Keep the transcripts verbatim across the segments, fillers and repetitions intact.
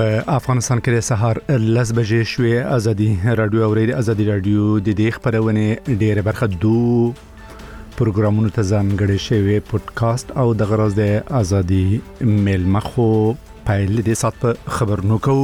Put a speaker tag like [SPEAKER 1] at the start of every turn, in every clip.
[SPEAKER 1] په افغانستان کې د سهار لس بجې شوې. ازادي رادیو او ریډیو ازادي رادیو د دې خبرونه ډېر برخه دو پروګرامونو ته ځانګړي شوی پودکاسټ او د غرض د ازادي میل مخو پایل د سات په خبرونو کوو.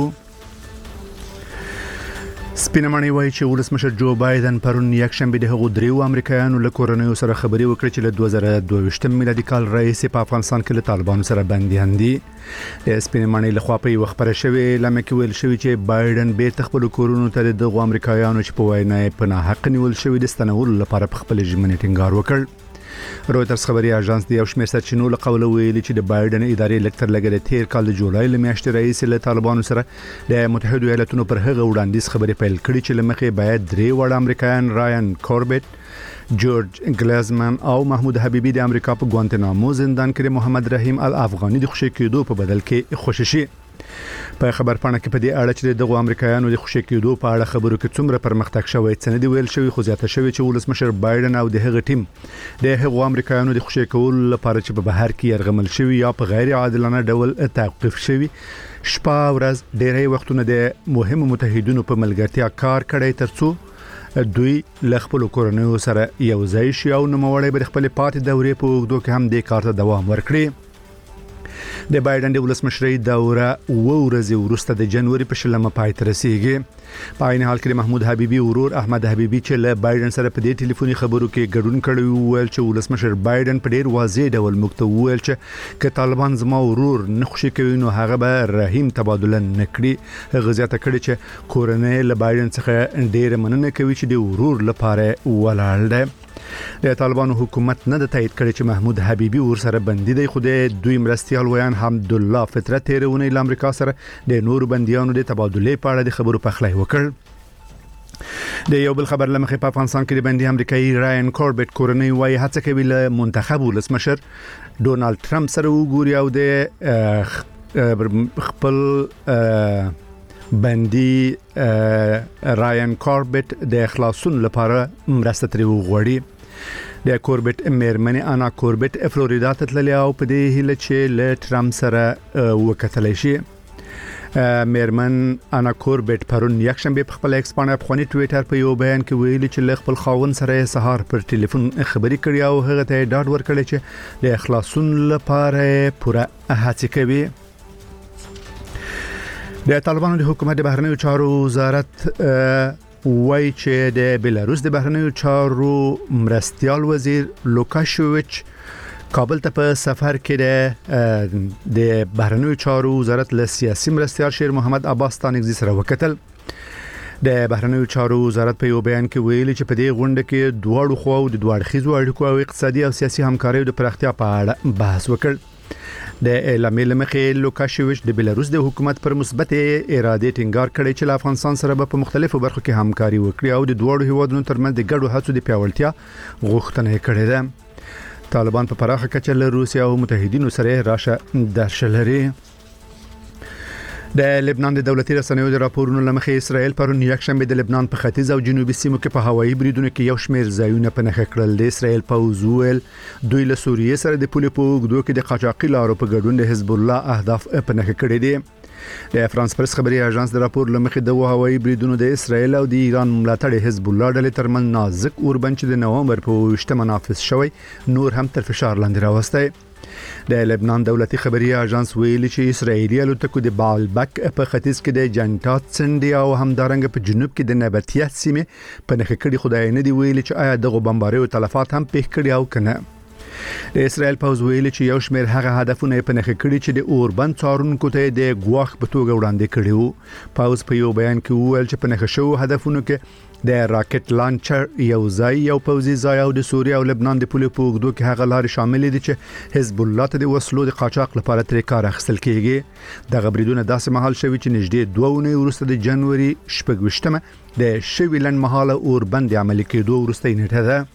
[SPEAKER 1] سپینمنی وایي چې ولسمشر جو بایدن پرون یک شنبه د هغو دریو امریکایانو له کورنیو سره خبري وکړه چې له دوه زره دوه ویشت میلادي کال راهیسې په افغانستان کې له طالبانو سره بنديان دي. د سپینمنی له خوا په یو خبره شوی لمه کې ویل شوی چې بایدن بیرته خپل کورونو ته د دغو امریکایانو چې په وینا په نه حق نیول شوی د ستنول لپاره په خپل ژمنې ټینګار وکړ. رويټرز خبري اژانس د یو شمېر سرچینو له قوله ویلي چې د بایدن ادارې لکتر لګل تیر کال د جولای له میاشتې راهیسې له طالبانو سره د متحده ایالاتونو پر هغه وړاندیز خبري پیل کړې چې لمخې باید درې وړ امریکایان رایان کوربټ، جورج گلازمن او محمود حبیبی د امریکا په ګوانتنامو زندان کې محمد رحیم الافغانی د خوشی کېدو په بدل کې خوشی شي. په خبر پاڼه کې په دې اړه چې دغه امریکایانو د خوشی کېدو په اړه خبرو کې څومره پرمختګ شوی څنګه دی ویل شوی، خو زیاته شوی چې ولسمشر بایدن او د هغه ټیم د هغو امریکایانو د خوشی کول لپاره چې په بهر کې يرغمل شوی یا په غیر عادلانه ډول توقيف شوی شپه ورځ ډېری وختونه د مهمو متحدینو په ملګرتیا کار کړی ترڅو دوی له خپل کورنیو سره یو ځای شي او نوموړی به خپل پاتې دورې په وګړو کې هم د کار ته دوام ورکړي. د بایدن د ولسمشرۍ دوره و ورځې وروسته د جنوري په شلمه پای ته رسیدي. په عین حال کې محمود حبیبی ورور احمد حبیبی چې له بایدن سره په دې ټلیفوني خبرو کې ګډون کړی ویل چې ولسمشر بایدن په ډیر واضح ډول مکتوب ویل چې ک طالبان زما ورور نه خوشي کوي نو هغه به رحیم تبادله نکړي. هغه زیاته کړی چې کورنۍ له بایدن څخه ډیر مننه کوي چې د ورور لپاره ولاړ دی. د طالبانو حکومت نه د تایید کړی چې محمود حبیبی ور سره بندي دی، خو د دوی مرستيال ویان حمد الله فطرت تیرونه له امریکا سره د نور بنديانو د تبادله په اړه د خبرو پخلی وکړ. د یو بل خبر لمخې په افغانستان کې د بندي امریکایي رایان کوربټ کورنۍ وايي هڅه کوي له منتخب ولسمشر ډونالد ټرمپ سره وګوري او د خپل بندي رایان کوربټ د خلاصون لپاره مرسته ترې وغوړي. د کوربټ میرمن انا کوربټ فلوریدا ته تللی او په دې هیله چې له ټرمپ سره وکتلی شي. میرمن انا کوربټ پرون یک شنبه په خپل ایکس باندې افغاني ټوئیټر په یو بیان کې ویلي چې له خپل خاوند سره سهار پر ټلیفون خبري کړې او هغه ته ډاډ ورکړی چې د اخلاصون لپاره پوره هڅه کوي. د طالبانو د حکومت د بهرنیو چارو وزارت وایي چې د بلاروس د بهرنیو چارو مرستيال وزیر لوکاشویچ کابل ته په سفر کې د بهرنیو چارو وزارت له سیاسي مرستيال شیر محمد عباس تانګزي سره وکتل. د بهرنیو چارو وزارت په یو بیان کې ویلي چې په دې غونډه کې دواړو خواو د دوه اړخیزو اړیکو او اقتصادي او سیاسي همکاریو د پراختیا په اړه بحث وکړ. د اعلامیې لمخې لوکاشویچ د بلاروس د حکومت پر مثبت اراده ټینګار کړی چې له افغانستان سره په مختلفو برخو کې همکاري وکړي او د دوه هیوادونو ترمنځ د ګډو هڅو د پیاوړتیا غوښتنه کړې ده. طالبان په پراخه کچه له روسیا او متحدینو سره راشه درشه لري. د لبنان د دولتي رسنیو د راپورونو لمخې اسرائیل پرون یک شنبه د لبنان په ختیځ او جنوبي سیمو کې په هوایي بریدونو کې یو شمېر ځایونه په نښه کړل. د اسرائیل پوځ ویل دوی له سوریې سره د پولې په اوږدو کې د قاچاقي لارو په ګډون د حزب الله اهداف په نښه کړي دي. د فرانس پریس خبري اژانس د راپور لمخې د هوایي بریدونو د اسرائیل او د ایران ملاتړ حزب الله ډلې ترمن نازک اوربند چې د نومبر په وشتمه نافذ شوی نور هم تر فشار لاندې راوستی. د لبنان دولتي خبري اژانس ویلي چې اسرائیلي الوتکو د بالبک په ختیځ کې د جنټات سندي او همدارنګ په جنوب کې د نباتیه سیمه په نخښه کړي خدای نه دی ویلي چې آیا دغه بمباریو تلفات هم پیښ کړي او کنه. د اسرائیل پوز ویلي چې یو شمېر هغه هدفونه په نخښه کړي چې د اوربند څارونکو ته د ګواښ په توګه وړاندې کړي وو. پوز په یو بیان کې ویل چې په نخښه شو هدفونو کې د راکټ لانچر یو ځای یو پوزي ځای او د سوریه او لبنان د پولې په اوږدو کې هغه لارې شامل دي چې حزب الله ته د وسلو د قاچاق لپاره ترې کار اخیستل کیږي. د غبرګون داسې محل شوی چې نږدې دوه اونۍ وروسته د جنوري شپږ د شوی لن محاله اوربند عملي کېدو وروسته نیټه ده.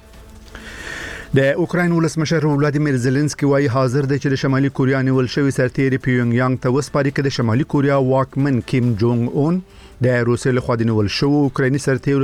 [SPEAKER 1] د اوکراین ولسمشر ولادیمیر زيلنسکي وايي حاضر دی چې د شمالي کوریا نیول شوی سرتیری پیونګ یانګ ته وسپاري کې د شمالي کوریا واکمن کیم جونګ اون د روسیې له خوا د نیول شوی اوکرایني سرتیری